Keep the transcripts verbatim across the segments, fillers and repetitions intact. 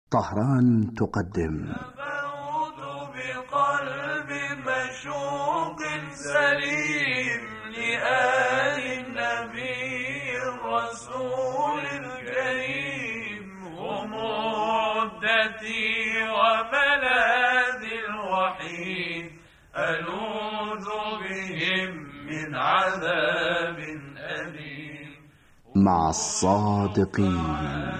طهران تقدم فوت بقلب مشوق سليم لآل النبي الرسول الكريم، هم عدتي وملاذي الوحيد، ألوذ بهم من عذاب أليم. مع الصادقين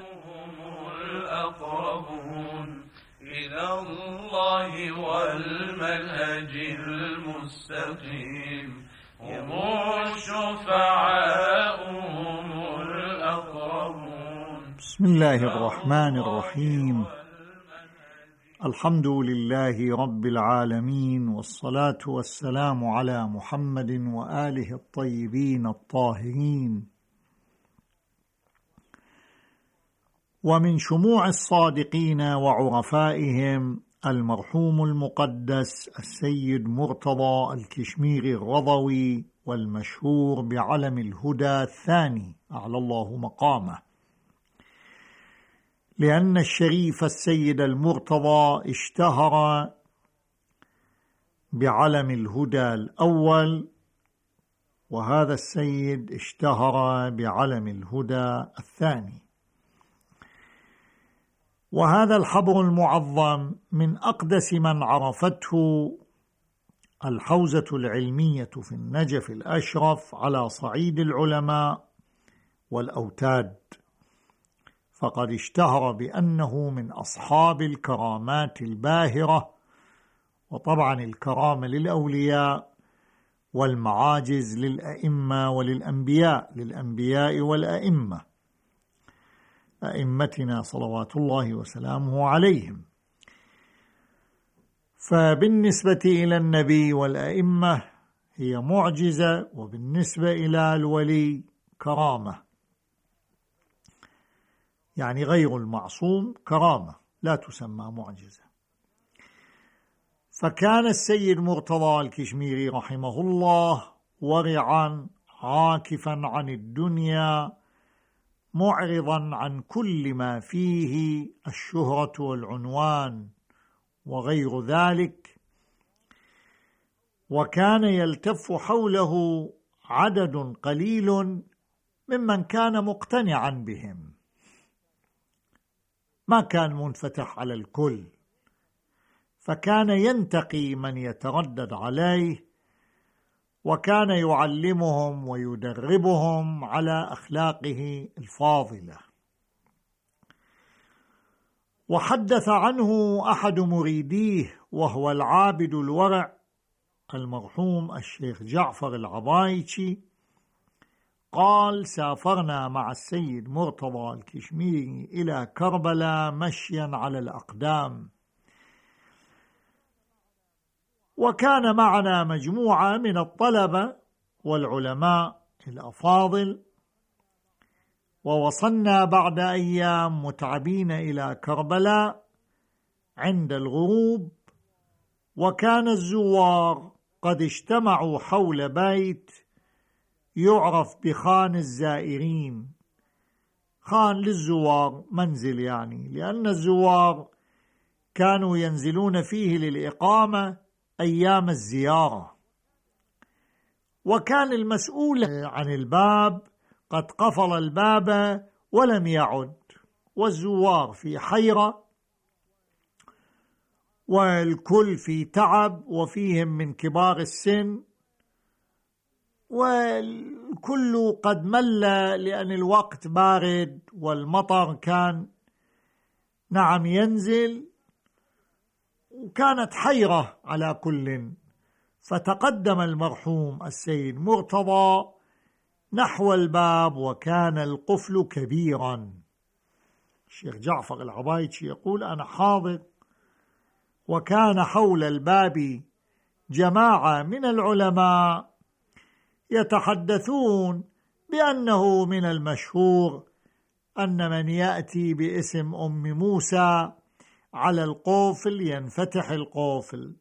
إلى الله والمنهج المستقيم، هم الشفعاء هم الأقربون. بسم الله الرحمن الرحيم. الحمد لله رب العالمين، والصلاة والسلام على محمد وآله الطيبين الطاهرين. ومن شموع الصادقين وعرفائهم المرحوم المقدس السيد مرتضى الكشميري الرضوي، والمشهور بعلم الهدى الثاني أعلى الله مقامه، لأن الشريف السيد المرتضى اشتهر بعلم الهدى الأول، وهذا السيد اشتهر بعلم الهدى الثاني. وهذا الحبر المعظم من أقدس من عرفته الحوزة العلمية في النجف الأشرف على صعيد العلماء والأوتاد، فقد اشتهر بأنه من أصحاب الكرامات الباهرة، وطبعا الكرامة للأولياء والمعاجز للأئمة وللأنبياء، للأنبياء والأئمة، أئمتنا صلوات الله وسلامه عليهم. فبالنسبة إلى النبي والأئمة هي معجزة، وبالنسبة إلى الولي كرامة، يعني غير المعصوم كرامة لا تسمى معجزة. فكان السيد مرتضى الكشميري رحمه الله ورعا عاكفا عن الدنيا، معرضا عن كل ما فيه الشهرة والعنوان وغير ذلك، وكان يلتف حوله عدد قليل ممن كان مقتنعا بهم، ما كان منفتح على الكل، فكان ينتقي من يتردد عليه، وكان يعلمهم ويدربهم على أخلاقه الفاضلة. وحدث عنه أحد مريديه وهو العابد الورع المرحوم الشيخ جعفر العبايتشي، قال: سافرنا مع السيد مرتضى الكشميري إلى كربلاء مشيا على الأقدام، وكان معنا مجموعة من الطلبة والعلماء الأفاضل، ووصلنا بعد أيام متعبين إلى كربلاء عند الغروب، وكان الزوار قد اجتمعوا حول بيت يعرف بخان الزائرين، خان للزوار، منزل يعني، لأن الزوار كانوا ينزلون فيه للإقامة أيام الزيارة. وكان المسؤول عن الباب قد قفل الباب ولم يعد، والزوار في حيرة، والكل في تعب، وفيهم من كبار السن، والكل قد مل لأن الوقت بارد والمطر كان نعم ينزل، وكانت حيرة على كل. فتقدم المرحوم السيد مرتضى نحو الباب، وكان القفل كبيرا. الشيخ جعفر العبايتشي يقول: أنا حاضر، وكان حول الباب جماعة من العلماء يتحدثون بأنه من المشهور أن من يأتي باسم أم موسى على القفل ينفتح القفل.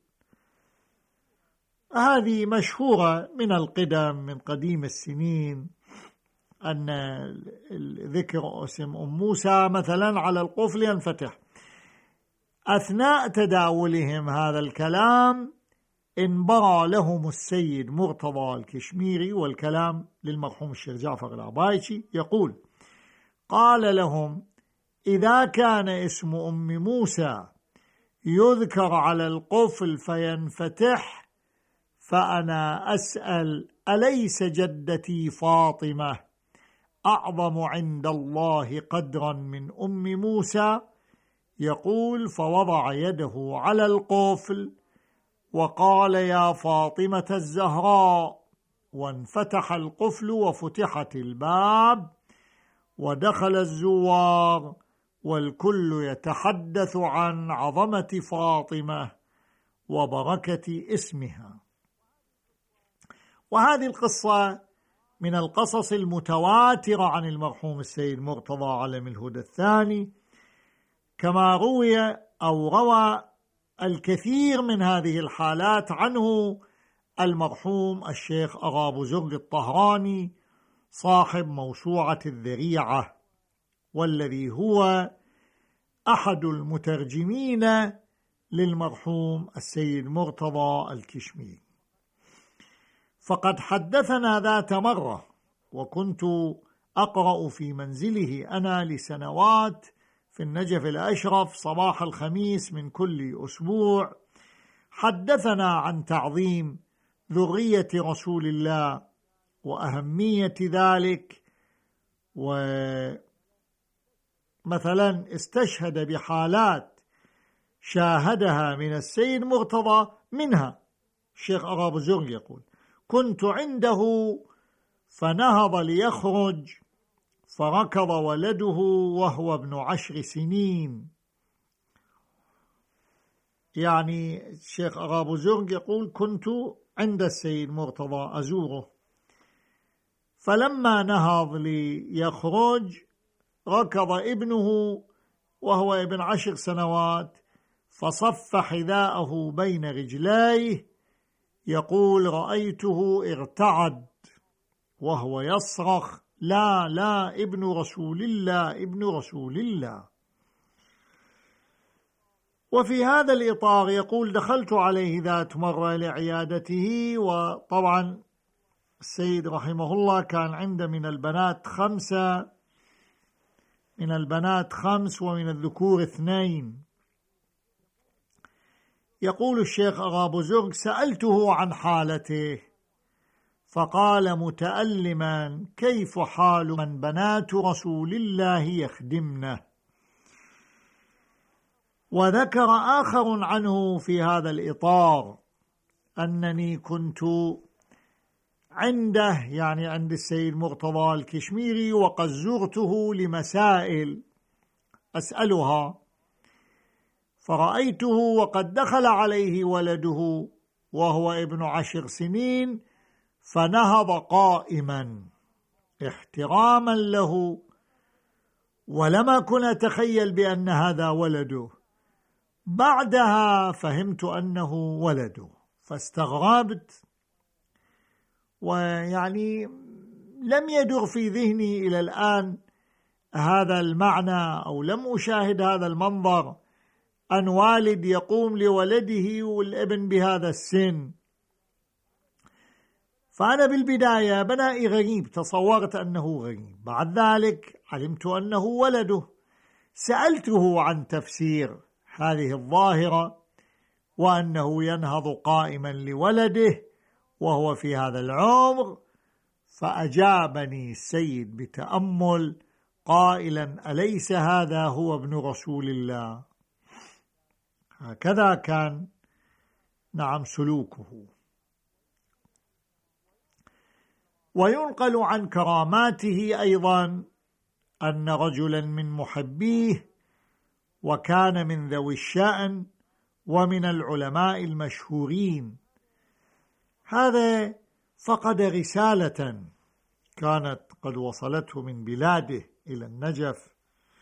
هذه مشهورة من القدم، من قديم السنين، أن ذكر اسم أم موسى مثلا على القفل ينفتح. أثناء تداولهم هذا الكلام انبرى لهم السيد مرتضى الكشميري، والكلام للمرحوم الشيخ جعفر العبايشي، يقول: قال لهم: إذا كان اسم أم موسى يذكر على القفل فينفتح، فأنا أسأل: أليس جدتي فاطمة أعظم عند الله قدرا من أم موسى؟ يقول: فوضع يده على القفل وقال: يا فاطمة الزهراء، وانفتح القفل وفتحت الباب ودخل الزوار، والكل يتحدث عن عظمة فاطمة وبركة اسمها. وهذه القصة من القصص المتواترة عن المرحوم السيد مرتضى علم الهدى الثاني، كما روي أو روى الكثير من هذه الحالات عنه المرحوم الشيخ أغا بزرق الطهراني صاحب موسوعة الذريعة، والذي هو أحد المترجمين للمرحوم السيد مرتضى الكشميري. فقد حدثنا ذات مرة، وكنت أقرأ في منزله أنا لسنوات في النجف الأشرف صباح الخميس من كل أسبوع، حدثنا عن تعظيم ذرية رسول الله وأهمية ذلك، ومثلا استشهد بحالات شاهدها من السيد مرتضى، منها الشيخ أغا بزرق يقول: كنت عنده فنهض ليخرج فركض ولده وهو ابن عشر سنين. يعني الشيخ أغا بزرق يقول: كنت عند السيد مرتضى أزوره، فلما نهض ليخرج ركض ابنه وهو ابن عشر سنوات فصف حذاءه بين رجليه، يقول: رأيته ارتعد وهو يصرخ: لا لا ابن رسول الله ابن رسول الله. وفي هذا الإطار يقول: دخلت عليه ذات مرة لعيادته، وطبعا السيد رحمه الله كان عنده من البنات خمسة، من البنات خمس ومن الذكور اثنين. يقول الشيخ أغا بزرق: سألته عن حالته فقال متألما: كيف حال من بنات رسول الله يخدمنه؟ وذكر آخر عنه في هذا الإطار أنني كنت عنده، يعني عند السيد مرتضى الكشميري، وقد زرته لمسائل أسألها، فرأيته وقد دخل عليه ولده وهو ابن عشر سنين فنهض قائما احتراما له، ولم أكن أتخيل بأن هذا ولده. بعدها فهمت أنه ولده فاستغربت، ويعني لم يدر في ذهني إلى الآن هذا المعنى، أو لم أشاهد هذا المنظر، أن والد يقوم لولده والابن بهذا السن. فأنا بالبداية بنائي غريب، تصورت أنه غريب، بعد ذلك علمت أنه ولده. سألته عن تفسير هذه الظاهرة، وأنه ينهض قائما لولده وهو في هذا العمر، فأجابني السيد بتأمل قائلا: أليس هذا هو ابن رسول الله؟ هكذا كان نعم سلوكه. وينقل عن كراماته أيضا أن رجلا من محبيه، وكان من ذوي الشأن ومن العلماء المشهورين، هذا فقد رسالة كانت قد وصلته من بلاده إلى النجف،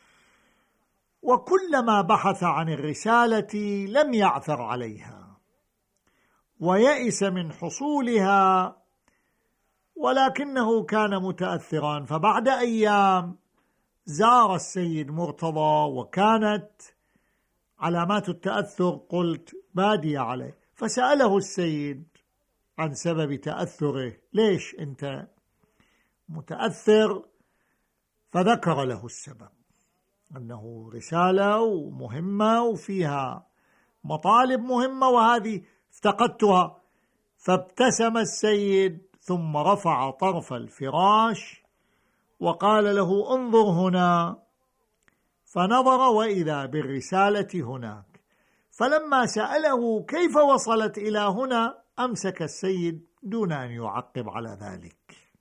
وكلما بحث عن الرسالة لم يعثر عليها، ويئس من حصولها، ولكنه كان متأثرا. فبعد أيام زار السيد مرتضى وكانت علامات التأثر قلت بادية عليه، فسأله السيد عن سبب تأثره، ليش أنت متأثر؟ فذكر له السبب، أنه رسالة مهمة وفيها مطالب مهمة وهذه افتقدتها. فابتسم السيد ثم رفع طرف الفراش وقال له انظر هنا، فنظر وإذا بالرسالة هناك. فلما سأله كيف وصلت إلى هنا أمسك السيد دون أن يعقب على ذلك.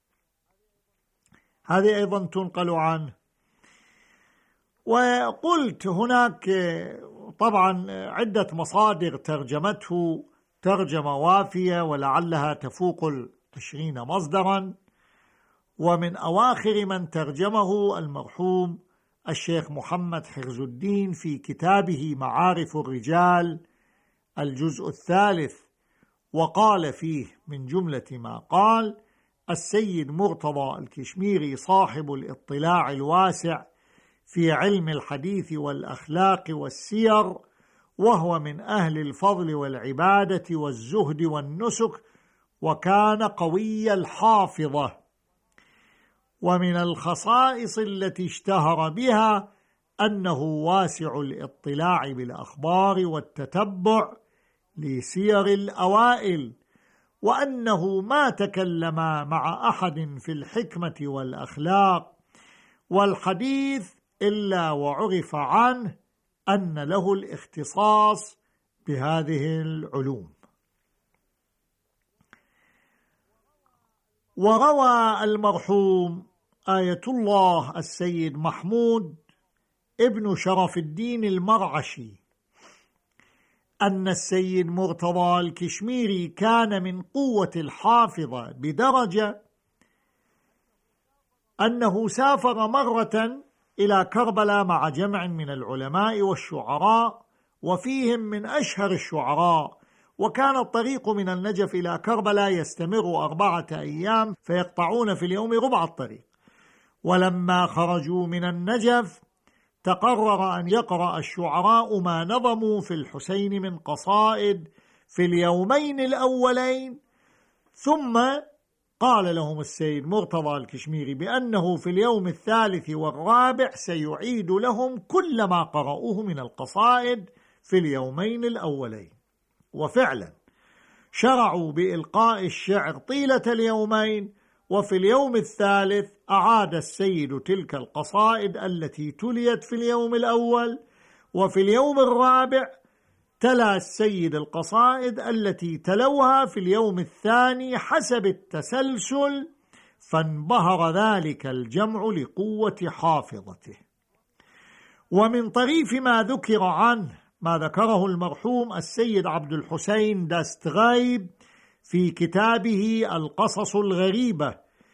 هذه أيضا تنقل عنه. وقلت هناك طبعا عدة مصادر ترجمته ترجمة وافية ولعلها تفوق العشرين مصدرا، ومن أواخر من ترجمه المرحوم الشيخ محمد حرز الدين في كتابه معارف الرجال الجزء الثالث، وقال فيه من جملة ما قال: السيد مرتضى الكشميري صاحب الاطلاع الواسع في علم الحديث والأخلاق والسير، وهو من أهل الفضل والعبادة والزهد والنسك، وكان قوي الحافظة. ومن الخصائص التي اشتهر بها أنه واسع الاطلاع بالأخبار والتتبع لسير الأوائل، وأنه ما تكلم مع أحد في الحكمة والأخلاق والحديث إلا وعرف عنه أن له الاختصاص بهذه العلوم. وروى المرحوم آية الله السيد محمود ابن شرف الدين المرعشي أن السيد مرتضى الكشميري كان من قوة الحافظة بدرجة أنه سافر مرة إلى كربلاء مع جمع من العلماء والشعراء، وفيهم من أشهر الشعراء، وكان الطريق من النجف إلى كربلاء يستمر أربعة أيام فيقطعون في اليوم ربع الطريق. ولما خرجوا من النجف تقرر أن يقرأ الشعراء ما نظموا في الحسين من قصائد في اليومين الأولين، ثم قال لهم السيد مرتضى الكشميري بأنه في اليوم الثالث والرابع سيعيد لهم كل ما قرأوه من القصائد في اليومين الأولين. وفعلا شرعوا بإلقاء الشعر طيلة اليومين، وفي اليوم الثالث أعاد السيد تلك القصائد التي تليت في اليوم الأول، وفي اليوم الرابع تلا السيد القصائد التي تلوها في اليوم الثاني حسب التسلسل، فانبهر ذلك الجمع لقوة حافظته. ومن طريف ما ذكر عنه ما ذكره المرحوم السيد عبد الحسين داستغايب في كتابه القصص الغريبة،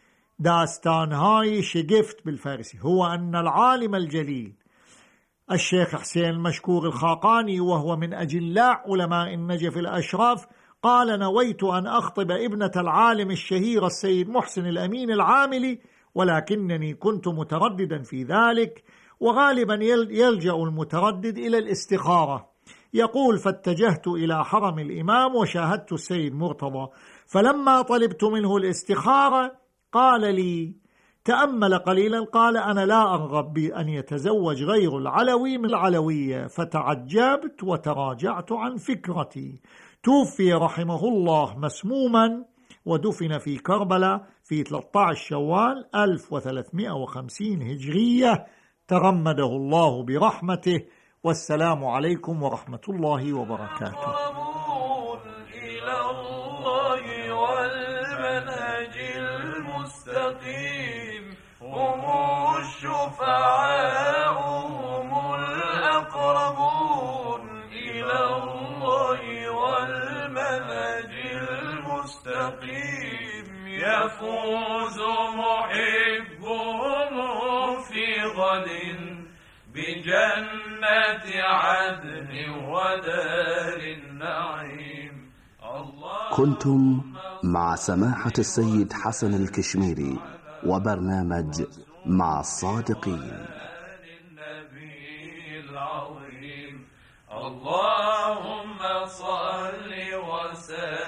داستانهاي شگفت بالفارسي، هو أن العالم الجليل الشيخ حسين المشكور الخاقاني، وهو من أجلاء علماء النجف الأشراف، قال: نويت أن أخطب ابنة العالم الشهير السيد محسن الأمين العاملي، ولكنني كنت مترددا في ذلك، وغالبا يلجأ المتردد إلى الاستخارة. يقول: فاتجهت إلى حرم الإمام وشاهدت السيد مرتضى، فلما طلبت منه الاستخارة قال لي: تأمل قليلا، قال: أنا لا أرغب بأن يتزوج غير العلوي من العلوية. فتعجبت وتراجعت عن فكرتي. توفي رحمه الله مسموما، ودفن في كربلاء في ثلاثة عشر شوال ألف وثلاثمائة وخمسين هجرية، تغمده الله برحمته. والسلام عليكم ورحمة الله وبركاته. إلى الله والمنهج المستقيم، هم الشفعاء هم الأقربون. إلى الله والمنهج المستقيم، يفوز محبهم في غد بجنة عدن ودار النعيم. كنتم مع سماحة السيد حسن الكشميري وبرنامج مع الصادقين. النبي العظيم اللهم صل وسلم